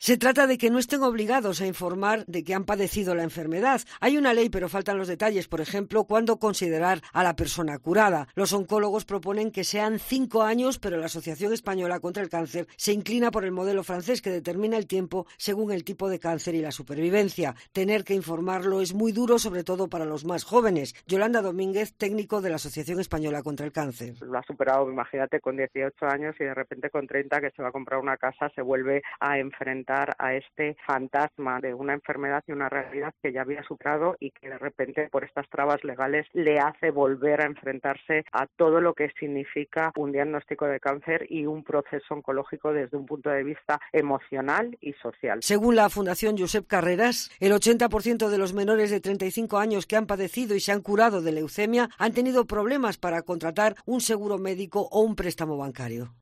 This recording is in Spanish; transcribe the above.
Se trata de que no estén obligados a informar de que han padecido la enfermedad. Hay una ley, pero faltan los detalles. Por ejemplo, cuándo considerar a la persona curada. Los oncólogos proponen que sean 5 años, pero la Asociación Española contra el Cáncer se inclina por el modelo francés, que determina el tiempo según el tipo de cáncer y la supervivencia. Tener que informarlo es muy duro, sobre todo para los más jóvenes. Yolanda Domínguez, técnico de la Asociación Española contra el Cáncer. Lo ha superado, imagínate, con 18 años y de repente con 30, que se va a comprar una casa, se vuelve a enfrentar a este fantasma de una enfermedad y una realidad que ya había superado y que de repente por estas trabas legales le hace volver a enfrentarse a todo lo que significa un diagnóstico de cáncer y un proceso oncológico desde un punto de vista emocional y social. Según la Fundación Josep Carreras, el 80% de los menores de 35 años que han padecido y se han curado de leucemia han tenido problemas para contratar un seguro médico o un préstamo bancario.